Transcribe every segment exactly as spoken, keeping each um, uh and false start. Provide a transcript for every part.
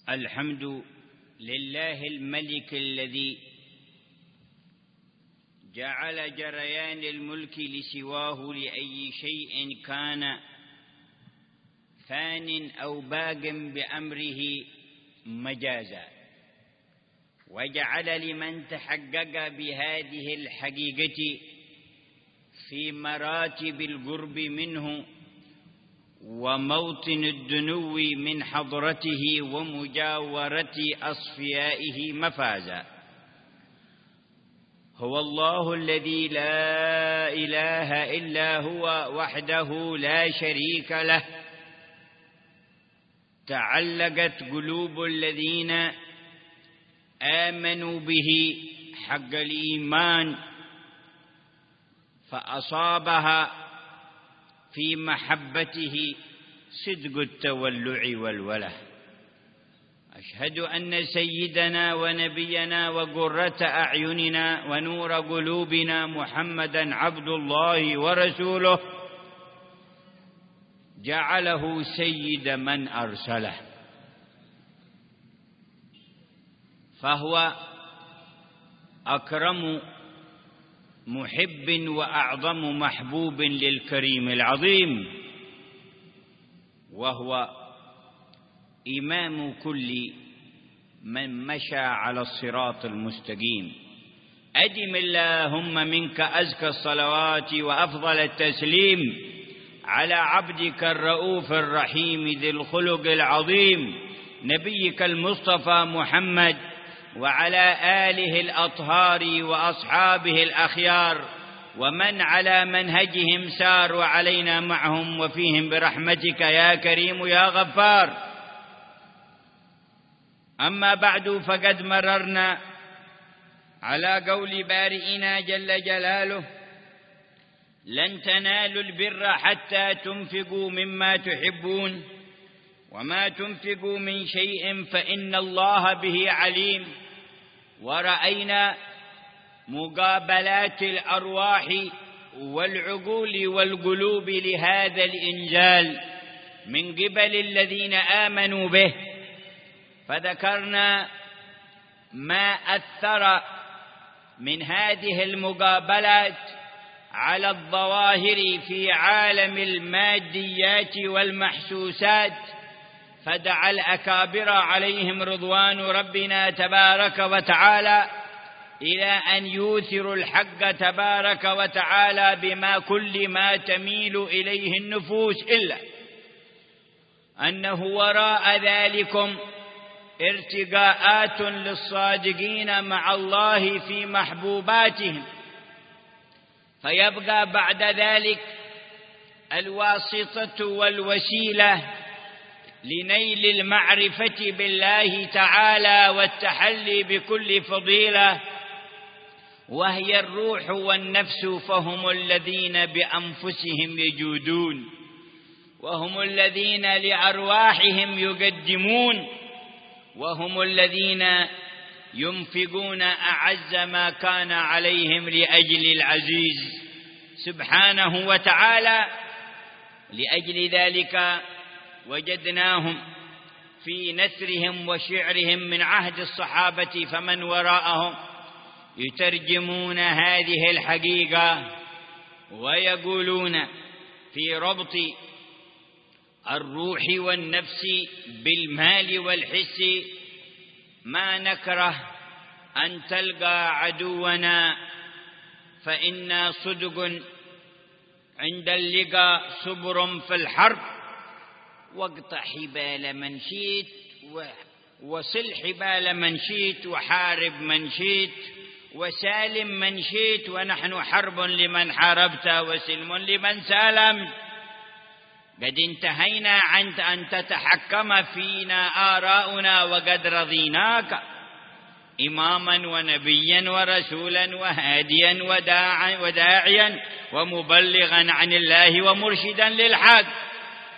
الحمد لله الملك الذي جعل جريان الملك لسواه لأي شيء كان فان أو باق بأمره مجازا، وجعل لمن تحقق بهذه الحقيقة في مراتب القرب منه وموطن الدنو من حضرته ومجاورة أصفيائه مفازا. هو الله الذي لا إله إلا هو وحده لا شريك له، تعلقت قلوب الذين آمنوا به حق الإيمان فأصابها في محبته صدق التولع والوله. أشهد أن سيدنا ونبينا وقرة أعيننا ونور قلوبنا محمدا عبد الله ورسوله، جعله سيد من أرسله، فهو أكرم محب وأعظم محبوب للكريم العظيم، وهو إمام كل من مشى على الصراط المستقيم. أدم اللهم منك أزكى الصلوات وأفضل التسليم على عبدك الرؤوف الرحيم ذي الخلق العظيم نبيك المصطفى محمد، وعلى آله الأطهار وأصحابه الأخيار ومن على منهجهم سار، وعلينا معهم وفيهم برحمتك يا كريم يا غفار. أما بعد، فقد مررنا على قول بارئنا جل جلاله: لن تنالوا البر حتى تنفقوا مما تحبون وما تنفقوا من شيء فإن الله به عليم. ورأينا مقابلات الأرواح والعقول والقلوب لهذا الإنجيل من قبل الذين آمنوا به، فذكرنا ما أثر من هذه المقابلات على الظواهر في عالم الماديات والمحسوسات، فدعا الأكابر عليهم رضوان ربنا تبارك وتعالى إلى أن يوثروا الحق تبارك وتعالى بما كل ما تميل إليه النفوس، إلا أنه وراء ذلكم ارتقاءات للصادقين مع الله في محبوباتهم، فيبقى بعد ذلك الواسطة والوسيلة لنيل المعرفة بالله تعالى والتحلي بكل فضيلة، وهي الروح والنفس، فهم الذين بأنفسهم يجودون، وهم الذين لأرواحهم يقدمون، وهم الذين ينفقون أعز ما كان عليهم لأجل العزيز سبحانه وتعالى. لأجل ذلك وجدناهم في نثرهم وشعرهم من عهد الصحابة فمن وراءهم يترجمون هذه الحقيقة ويقولون في ربط الروح والنفس بالمال والحس: ما نكره أن تلقى عدونا فإنا صدق عند اللقاء صبر في الحرب، واقطع حبال من شئت وصل حبال من شئت وحارب من شئت وسالم من شئت، ونحن حرب لمن حاربت وسلم لمن سالمت. قد انتهينا عن أن تتحكم فينا آراؤنا، وقد رضيناك إماما ونبيا ورسولا وهاديا وداعيا ومبلغا عن الله ومرشدا للحق.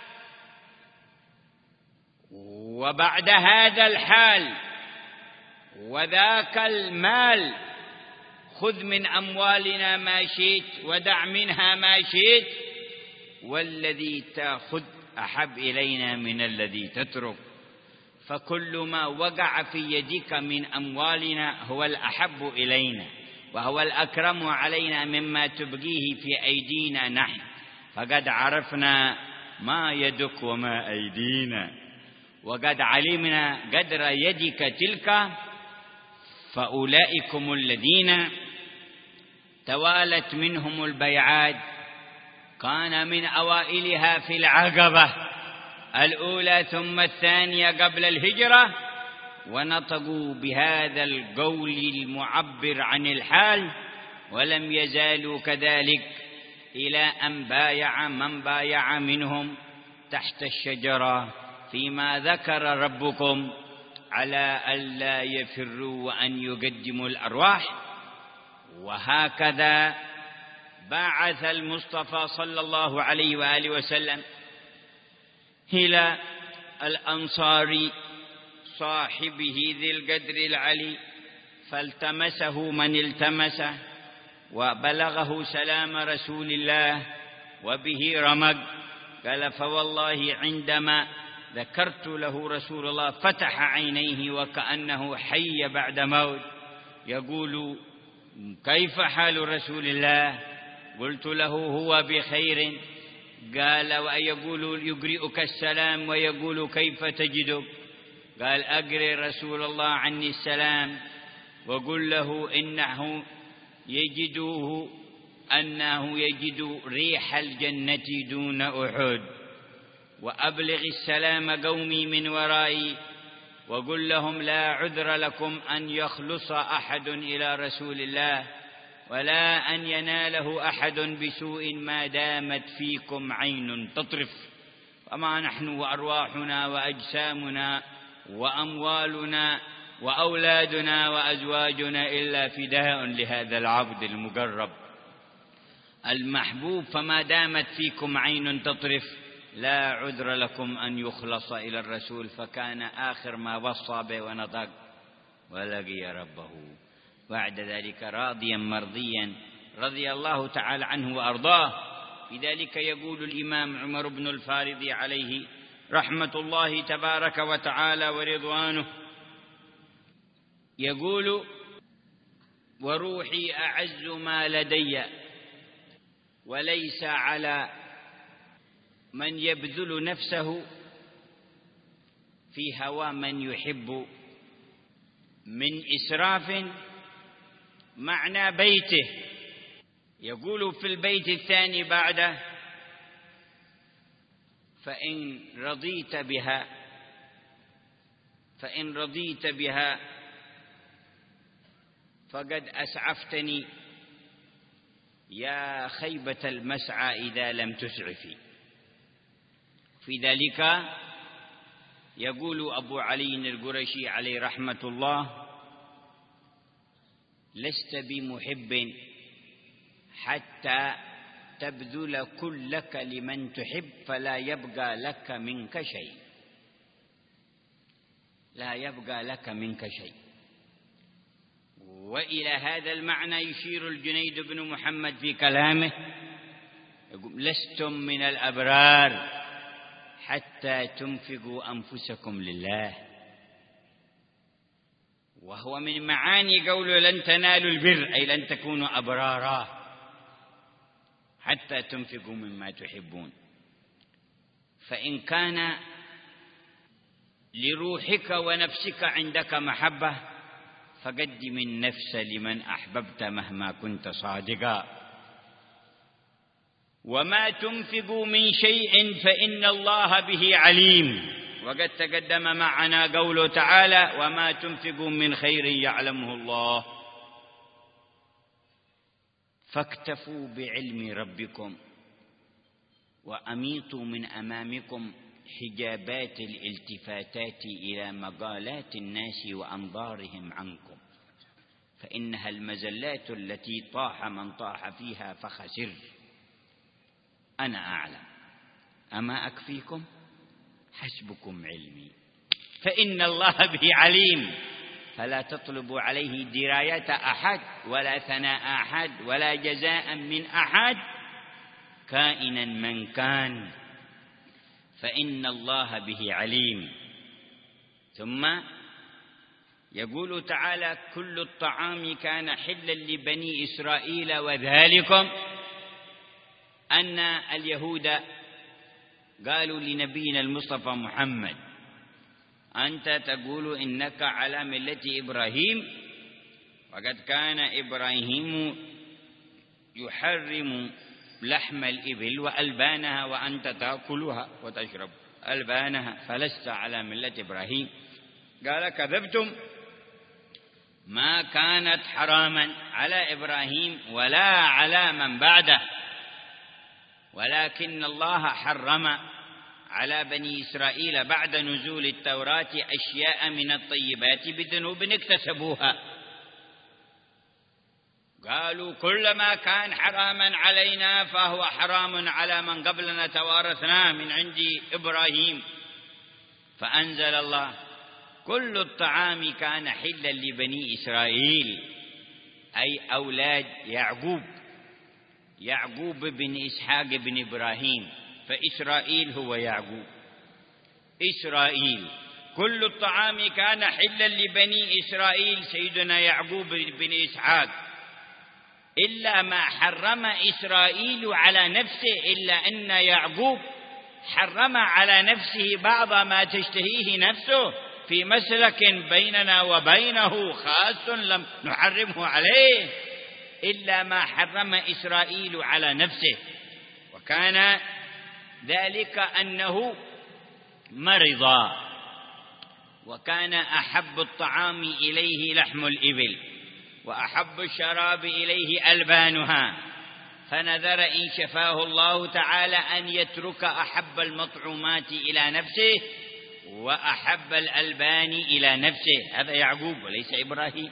وبعد هذا الحال وذاك المال خذ من أموالنا ما شئت ودع منها ما شئت، والذي تأخذ أحب إلينا من الذي تترك، فكل ما وقع في يدك من أموالنا هو الأحب إلينا وهو الأكرم علينا مما تبقيه في أيدينا نحن، فقد عرفنا ما يدك وما أيدينا، وقد علمنا قدر يدك تلك، فأولئكم الذين توالت منهم البيعات كان من أوائلها في العقبة الأولى ثم الثانية قبل الهجرة، ونطقوا بهذا القول المعبر عن الحال، ولم يزالوا كذلك إلى أن بايع من بايع منهم تحت الشجرة فيما ذكر ربكم على ألا يفروا وأن يقدموا الأرواح. وهكذا بعث المصطفى صلى الله عليه وآله وسلم إلى الأنصار صاحبه ذي القدر العلي، فالتمسه من التمسه وبلغه سلام رسول الله وبه رمق. قال: فوالله عندما ذكرت له رسول الله فتح عينيه وكأنه حي بعد موت، يقول: كيف حال رسول الله؟ قلت له: هو بخير. قال: ويقول يقرئك السلام ويقول كيف تجدك؟ قال: أقرئ رسول الله عني السلام وقل له إنه يجده أنه يجد ريح الجنة دون أحد، وأبلغ السلام قومي من ورائي وقل لهم لا عذر لكم أن يخلص أحد إلى رسول الله ولا أن يناله أحد بسوء ما دامت فيكم عين تطرف، وما نحن وأرواحنا وأجسامنا وأموالنا وأولادنا وأزواجنا إلا فداء لهذا العبد المقرب المحبوب، فما دامت فيكم عين تطرف لا عذر لكم أن يخلص إلى الرسول. فكان آخر ما وصى به ونطق ولقي ربه بعد ذلك راضيا مرضيا رضي الله تعالى عنه وأرضاه. لذلك يقول الإمام عمر بن الفارض عليه رحمة الله تبارك وتعالى ورضوانه، يقول: وروحي أعز ما لدي، وليس على من يبذل نفسه في هوى من يحب من إسراف معنى بيته. يقول في البيت الثاني بعده: فإن رضيت بها فإن رضيت بها فقد أسعفتني يا خيبة المسعى إذا لم تسعفي. في ذلك يقول أبو علي القرشي عليه رحمة الله: لست بمحب حتى تبذل كلك لمن تحب فلا يبقى لك منك شيء، لا يبقى لك منك شيء. وإلى هذا المعنى يشير الجنيد بن محمد في كلامه، يقول: لستم من الأبرار حتى تنفقوا أنفسكم لله. وهو من معاني قوله لن تنالوا البر، أي لن تكونوا أبرارا حتى تنفقوا مما تحبون. فإن كان لروحك ونفسك عندك محبة فقدم النفس لمن أحببت مهما كنت صادقا. وما تنفقوا من شيء فإن الله به عليم. وقد تقدم معنا قوله تعالى: وما تنفقوا من خير يعلمه الله. فاكتفوا بعلم ربكم وأميطوا من أمامكم حجابات الالتفاتات إلى مقالات الناس وأنظارهم عنكم، فإنها المزلات التي طاح من طاح فيها فخسر. أنا أعلم أما أكفيكم؟ حسبكم علمي، فإن الله به عليم. فلا تطلبوا عليه دراية أحد ولا ثناء أحد ولا جزاء من أحد كائنا من كان، فإن الله به عليم. ثم يقول تعالى: كل الطعام كان حلا لبني إسرائيل وذلكم أن اليهود قالوا لنبينا المصطفى محمد: أنت تقول إنك على ملة إبراهيم، وقد كان إبراهيم يحرم لحم الإبل وألبانها وأنت تأكلها وتشرب ألبانها، فلست على ملة إبراهيم. قال: كذبتم، ما كانت حراما على إبراهيم ولا على من بعده، ولكن الله حرم على بني إسرائيل بعد نزول التوراة أشياء من الطيبات بذنوب اكتسبوها. قالوا: كلما كان حراما علينا فهو حرام على من قبلنا توارثناه من عند إبراهيم. فأنزل الله: كل الطعام كان حلا لبني إسرائيل، أي أولاد يعقوب، يعقوب بن إسحاق بن إبراهيم، فإسرائيل هو يعقوب. إسرائيل كل الطعام كان حلا لبني إسرائيل، سيدنا يعقوب بن إسحاق، إلا ما حرم إسرائيل على نفسه، إلا أن يعقوب حرم على نفسه بعض ما تشتهيه نفسه في مسلك بيننا وبينه خاص لم نحرمه عليه، إلا ما حرم إسرائيل على نفسه. وكان ذلك أنه مرض، وكان أحب الطعام إليه لحم الإبل، وأحب الشراب إليه ألبانها، فنذر إن شفاه الله تعالى أن يترك أحب المطعومات إلى نفسه وأحب الألبان إلى نفسه. هذا يعقوب وليس إبراهيم.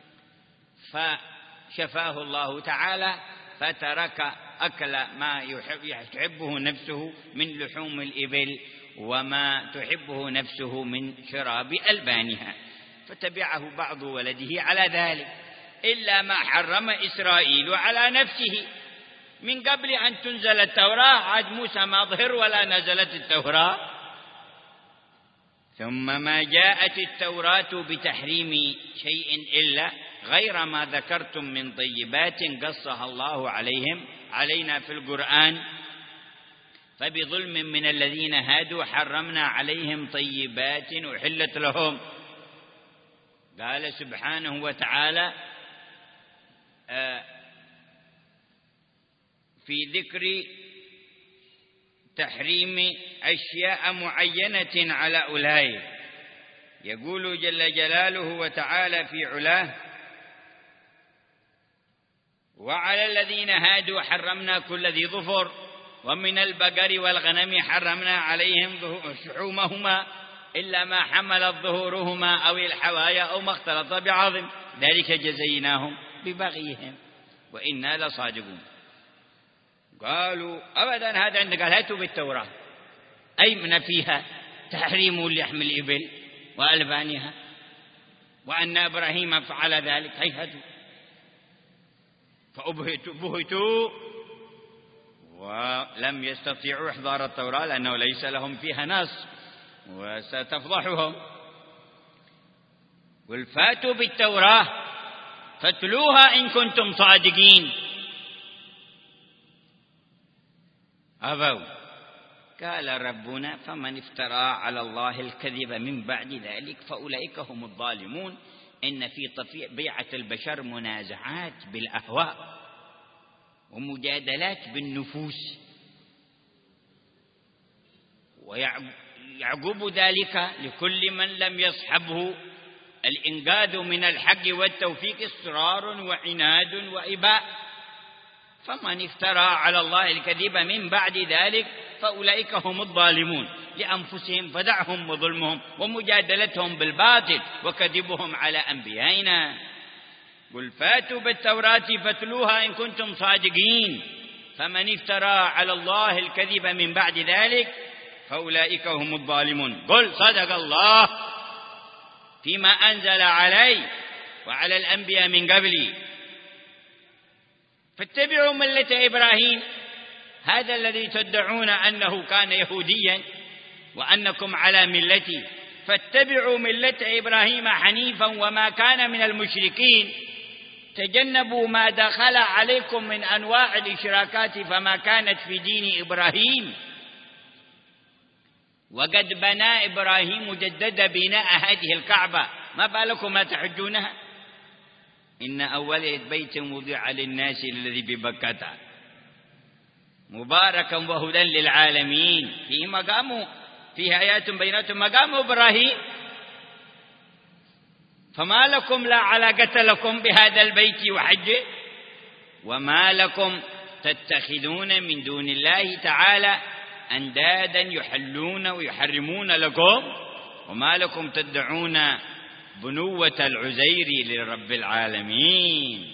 فشفاه الله تعالى فترك أكل ما يحبه نفسه من لحوم الإبل وما تحبه نفسه من شراب ألبانها، فتبعه بعض ولده على ذلك، إلا ما حرم إسرائيل على نفسه من قبل أن تنزل التوراة. عاد موسى ما ظهر ولا نزلت التوراة، ثم ما جاءت التوراة بتحريم شيء إلا غير ما ذكرتم من طيبات قصها الله عليهم علينا في القرآن. فبظلم من الذين هادوا حرمنا عليهم طيبات أحلت لهم. قال سبحانه وتعالى في ذكر تحريم أشياء معينة على أولئك، يقول جل جلاله وتعالى في علاه: وعلى الذين هادوا حرمنا كل ذي ظفر، ومن البقر والغنم حرمنا عليهم شحومهما إلا ما حملت ظهورهما أو الحوايا أو ما اختلط بعظم، ذلك جزيناهم ببغيهم وإنا لصادقون. قالوا: أبدا، هذا عندك قال هاتوا بالتوراة، أي من فيها تحريم لحم الإبل وألبانها وأن إبراهيم فعل ذلك، هي هاتوا. فأبهتوا ولم يستطيعوا إحضار التوراة لأنه ليس لهم فيها نص وستفضحهم. قل فاتوا بالتوراة فاتلوها إن كنتم صادقين. أبوا. قال ربنا: فمن افترى على الله الكذب من بعد ذلك فأولئك هم الظالمون. إن في طبيعة البشر منازعات بالأهواء ومجادلات بالنفوس، ويعقوب ذلك لكل من لم يصحبه الإنقاذ من الحق والتوفيق إصرار وعناد وإباء. فمن افترى على الله الكذب من بعد ذلك فأولئك هم الظالمون لأنفسهم، فدعهم وظلمهم ومجادلتهم بالباطل وكذبهم على أنبيائنا. قل فاتوا بالتوراة فاتلوها إن كنتم صادقين. فمن افترى على الله الكذب من بعد ذلك فأولئك هم الظالمون. قل صدق الله فيما أنزل علي وعلى الأنبياء من قبلي، فاتبعوا ملة إبراهيم. هذا الذي تدعون أنه كان يهوديا وأنكم على ملتي، فاتبعوا ملة إبراهيم حنيفا وما كان من المشركين، تجنبوا ما دخل عليكم من أنواع الإشراكات فما كانت في دين إبراهيم، وقد بنى إبراهيم جدد بناء هذه الكعبة، ما بالكم ما تحجونها؟ إن أول بيت وضع للناس الذي ببكة مباركا وهدى للعالمين، فيه مقام، فيه آيات بينات مقام إبراهيم، فما لكم لا علاقة لكم بهذا البيت وحجه؟ وما لكم تتخذون من دون الله تعالى أندادا يحلون ويحرمون لكم، وما لكم تدعون بنوة العزير لرب العالمين.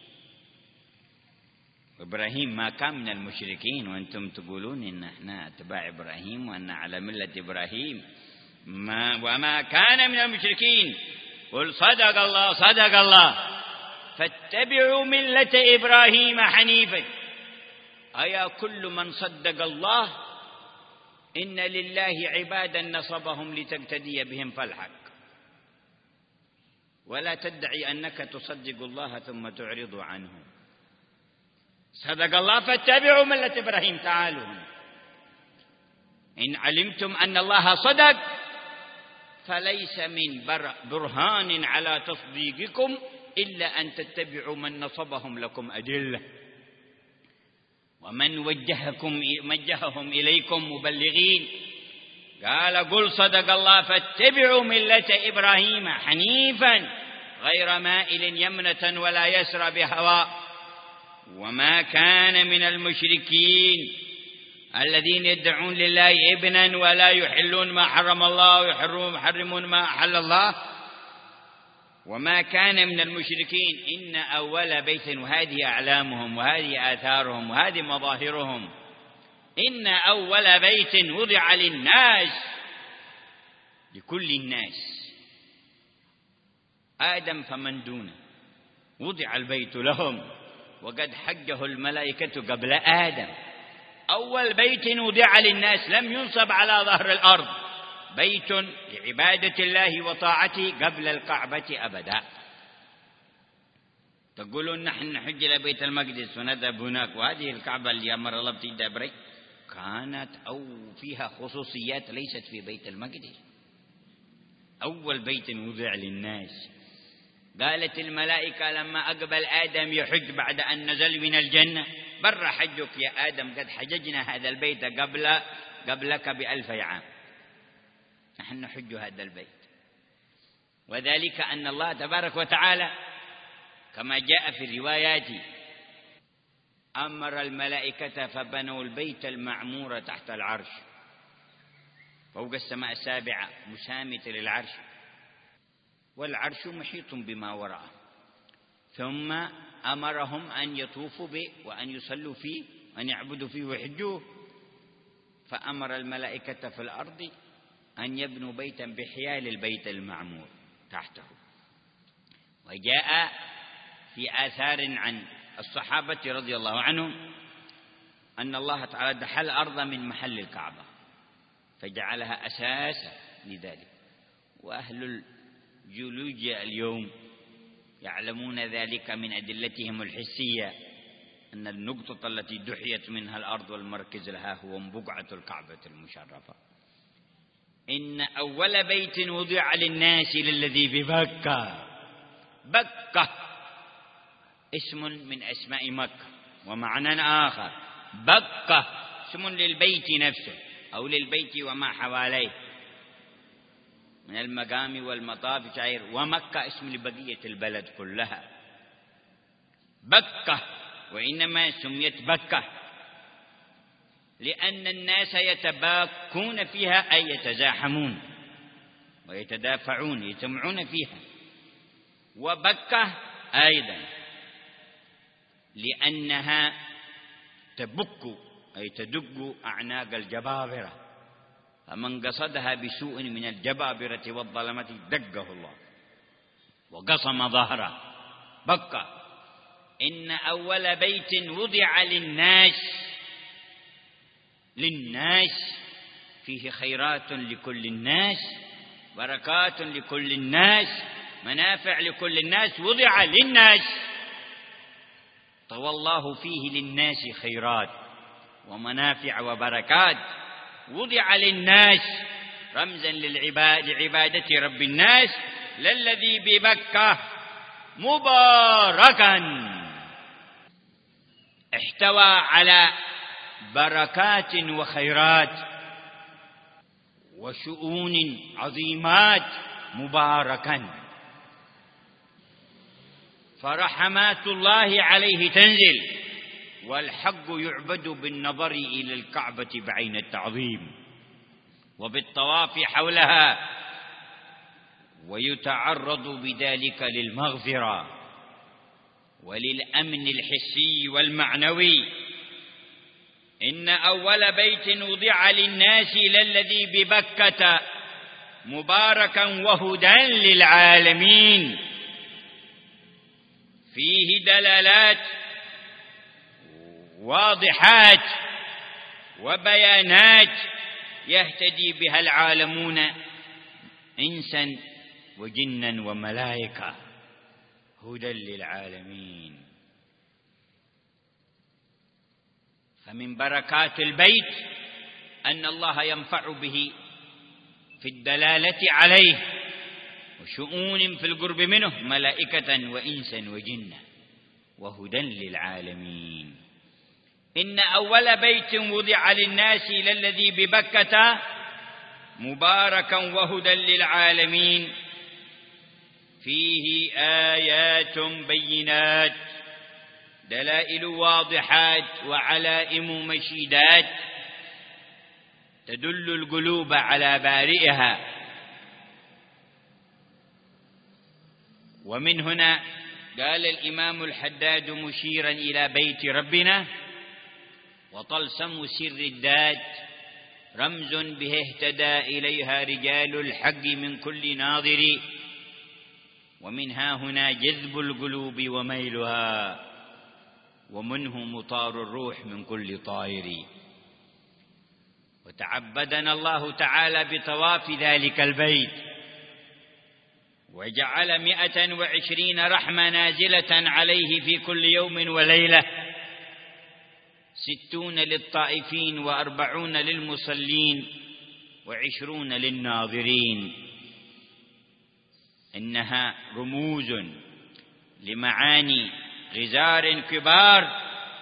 إبراهيم ما كان من المشركين، وأنتم تقولون إن احنا اتباع إبراهيم وأن على ملة إبراهيم، ما وما كان من المشركين. قل صدق الله صدق الله فاتبعوا ملة إبراهيم حنيفا. أيا كل من صدق الله إن لله عبادا نصبهم لتقتدي بهم فالحق، ولا تدعي أنك تصدق الله ثم تعرض عنه. صدق الله فاتبعوا ملة إبراهيم. تعالوا هنا، إن علمتم أن الله صدق فليس من برهان على تصديقكم إلا أن تتبعوا من نصبهم لكم أدلة، ومن وجهكم وجههم إليكم مبلغين. قال قل صدق الله فاتبعوا ملة إبراهيم حنيفا غير مائل يمنة ولا يسرى بهواء، وما كان من المشركين الذين يدعون لله ابنا ولا يحلون ما حرم الله ويحرمون ما أحل الله. وما كان من المشركين إن أول بيت، وهذه أعلامهم وهذه آثارهم وهذه مظاهرهم، إن أول بيت وضع للناس، لكل الناس، آدم فمن دونه، وضع البيت لهم، وقد حجه الملائكة قبل آدم. أول بيت وضع للناس، لم ينصب على ظهر الأرض، بيت لعبادة الله وطاعته قبل الكعبة أبدا. تقولون نحن نحج إلى بيت المقدس ونذهب هناك، وهذه الكعبة اللي أمر الله بتيجي بري كانت أو فيها خصوصيات ليست في بيت المقدس. أول بيت وضع للناس. قالت الملائكة لما أقبل آدم يحج بعد أن نزل من الجنة: بر حجك يا آدم، قد حججنا هذا البيت قبل قبلك بألف عام، نحن نحج هذا البيت. وذلك أن الله تبارك وتعالى كما جاء في الروايات أمر الملائكة فبنوا البيت المعمور تحت العرش فوق السماء السابعة مسامة للعرش، والعرش محيط بما وراءه، ثم أمرهم أن يطوفوا به وأن يصلوا فيه وأن يعبدوا فيه ويحجوه. فأمر الملائكة في الأرض أن يبنوا بيتا بحيال البيت المعمور تحته. وجاء في آثار عن الصحابة رضي الله عنهم أن الله تعالى دحى الأرض من محل الكعبة فجعلها أساسا لذلك. وأهل الجيولوجيا اليوم يعلمون ذلك من أدلتهم الحسية، أن النقطة التي دحيت منها الأرض والمركز لها هو بقعة الكعبة المشرفة. إن أول بيت وضع للناس للذي ببكة. بكة اسم من أسماء مكة، ومعنى آخر بكة اسم للبيت نفسه أو للبيت وما حواليه من المقام والمطاف شعير، ومكة اسم لبقية البلد كلها. بكة، وإنما سميت بكة لأن الناس يتباكون فيها أي يتزاحمون ويتدافعون يجتمعون فيها. وبكة أيضا لأنها تبك أي تدق أعناق الجبابرة، فمن قصدها بسوء من الجبابرة والظلمة دقه الله وقصم ظهره. بكة. إن أول بيت وضع للناس، للناس فيه خيرات لكل الناس، بركات لكل الناس، منافع لكل الناس، وضع للناس، طوى الله فيه للناس خيرات ومنافع وبركات، وضع للناس رمزا للعباد لعبادة رب الناس، للذي بمكة مباركا احتوى على بركات وخيرات وشؤون عظيمات مباركا، فرحمات الله عليه تنزل، والحق يعبد بالنظر إلى الكعبة بعين التعظيم وبالطواف حولها، ويتعرض بذلك للمغفرة وللأمن الحسي والمعنوي. إن أول بيت وضع للناس للذي ببكة مباركا وهدى للعالمين، فيه دلالات واضحات وبيانات يهتدي بها العالمون إنسا وجنا وملائكة، هدى للعالمين. فمن بركات البيت أن الله ينفع به في الدلالة عليه، وشؤون في القرب منه ملائكة وإنسا وجنا، وهدى للعالمين. إن أول بيت وضع للناس للذي ببكة مباركا وهدى للعالمين، فيه آيات بينات، دلائل واضحات وعلائم مشيدات تدل القلوب على بارئها. ومن هنا قال الإمام الحداد مشيرا إلى بيت ربنا: وطلسم سر الذات رمز به اهتدى إليها رجال الحق من كل ناظر، ومنها هنا جذب القلوب وميلها، ومنه مطار الروح من كل طائر. وتعبدنا الله تعالى بطواف ذلك البيت، وجعل مئة وعشرين رحمة نازلة عليه في كل يوم وليلة، ستون للطائفين وأربعون للمصلين وعشرون للناظرين. إنها رموز لمعاني غزار كبار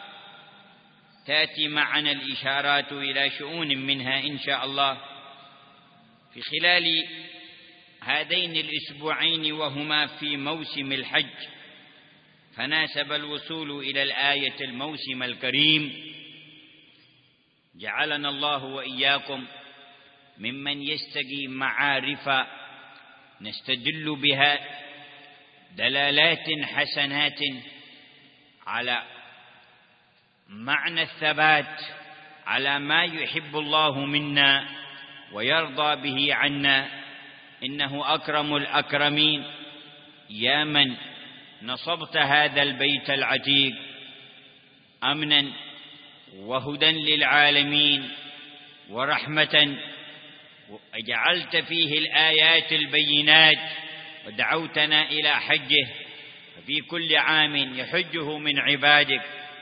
تأتي معنا الإشارات إلى شؤون منها إن شاء الله في خلال هذين الأسبوعين، وهما في موسم الحج، فناسب الوصول إلى الآية الموسم الكريم. جعلنا الله وإياكم ممن يستقي معارف نستدل بها دلالات حسنات على معنى الثبات على ما يحب الله منا ويرضى به عنا. إنه أكرم الأكرمين. يا من نصبت هذا البيت العتيق أمنا وهدى للعالمين ورحمة، وجعلت فيه الآيات البينات، ودعوتنا إلى حجه، ففي كل عام يحجه من عبادك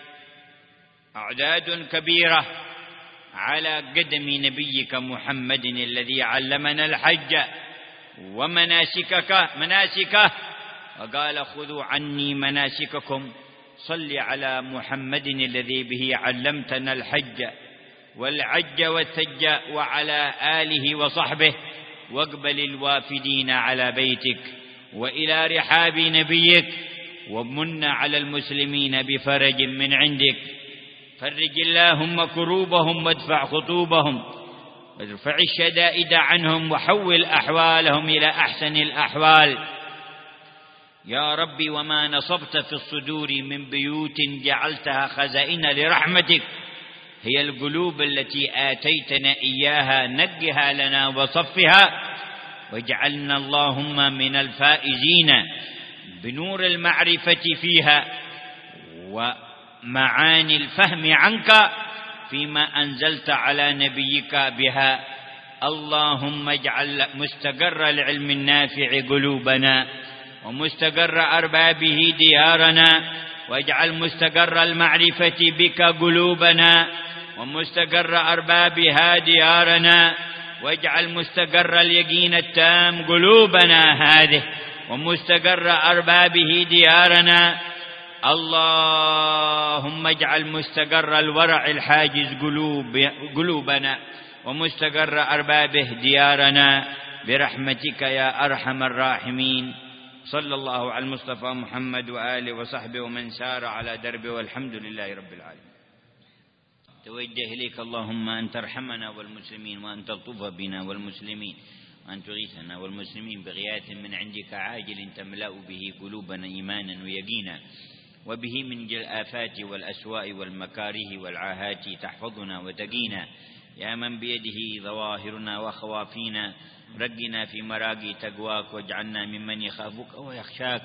أعداد كبيرة على قدم نبيك محمد الذي علمنا الحج ومناسكك مناسكه، وقال: خذوا عني مناسككم. صل على محمد الذي به علمتنا الحج والعج والثج، وعلى آله وصحبه، واقبل الوافدين على بيتك وإلى رحاب نبيك، ومن على المسلمين بفرج من عندك. فرج اللهم كروبهم وادفع خطوبهم، وادفع الشدائد عنهم، وحول أحوالهم إلى أحسن الأحوال يا رب. وما نصبت في الصدور من بيوت جعلتها خزائن لرحمتك هي القلوب التي آتيتنا إياها، نقها لنا وصفها، واجعلنا اللهم من الفائزين بنور المعرفة فيها ومعاني الفهم عنك فيما أنزلت على نبيك بها. اللهم اجعل مستقر العلم النافع قلوبنا، ومستقر أربابه ديارنا، واجعل مستقر المعرفة بك قلوبنا، ومستقر أربابها ديارنا، واجعل مستقر اليقين التام قلوبنا هذه، ومستقر أربابه ديارنا. اللهم اجعل مستقر الورع الحاجز قلوب قلوبنا، ومستقر أربابه ديارنا، برحمتك يا أرحم الراحمين. صلى الله على المصطفى محمد وآله وصحبه ومن سار على دربه، والحمد لله رب العالمين. توجه إليك اللهم أن ترحمنا والمسلمين، وأن تلطف بنا والمسلمين، وأن تغيثنا والمسلمين بغياث من عندك عاجل تملأ به قلوبنا إيمانا ويقينا، وبه من الآفات والأسواء والمكاره والعاهات تحفظنا وتقينا، يا من بيده ظواهرنا وخوافينا. رقنا في مراقي تقواك، واجعلنا ممن يخافك ويخشاك.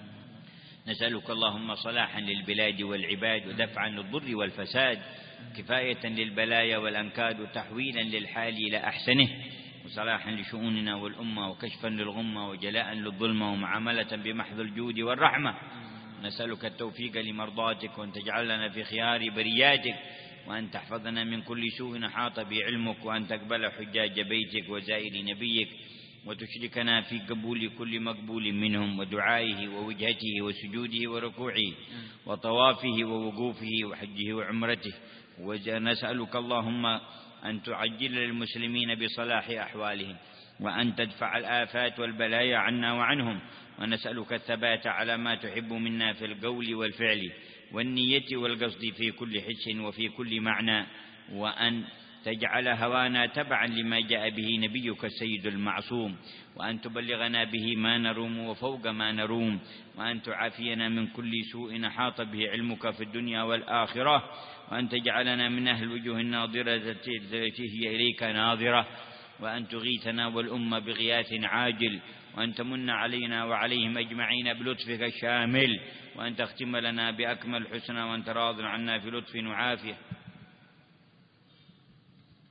نسألك اللهم صلاحا للبلاد والعباد، ودفعا للضر والفساد، كفاية للبلايا والأنكاد، وتحويلا للحال إلى أحسنه، وصلاحا لشؤوننا والأمة، وكشفا للغمة، وجلاء للظلمة، ومعاملة بمحض الجود والرحمة. نسألك التوفيق لمرضاتك، وأن تجعلنا في خيار برياتك، وأن تحفظنا من كل سوء أحاط به علمك، وأن تقبل حجاج بيتك وزائر نبيك، وتشركنا في قبول كل مقبول منهم، ودعائه ووجهته وسجوده وركوعه وطوافه ووقوفه وحجه وعمرته. ونسألك اللهم أن تعجل للمسلمين بصلاح أحوالهم، وأن تدفع الآفات والبلايا عنا وعنهم. ونسألك الثبات على ما تحب منا في القول والفعل والنية والقصد في كل حس وفي كل معنى، وأن تجعل هوانا تبعا لما جاء به نبيك السيد المعصوم، وأن تبلغنا به ما نروم وفوق ما نروم، وأن تعافينا من كل سوء أحاط به علمك في الدنيا والآخرة، وأن تجعلنا من أهل الوجوه الناظرة التي هي إليك ناظرة، وأن تغيثنا والأمة بغياث عاجل، وأن تمن علينا وعليهم أجمعين بلطفك الشامل، وأن تختم لنا بأكمل حسنى، وأن تراض عنا في لطف وعافية.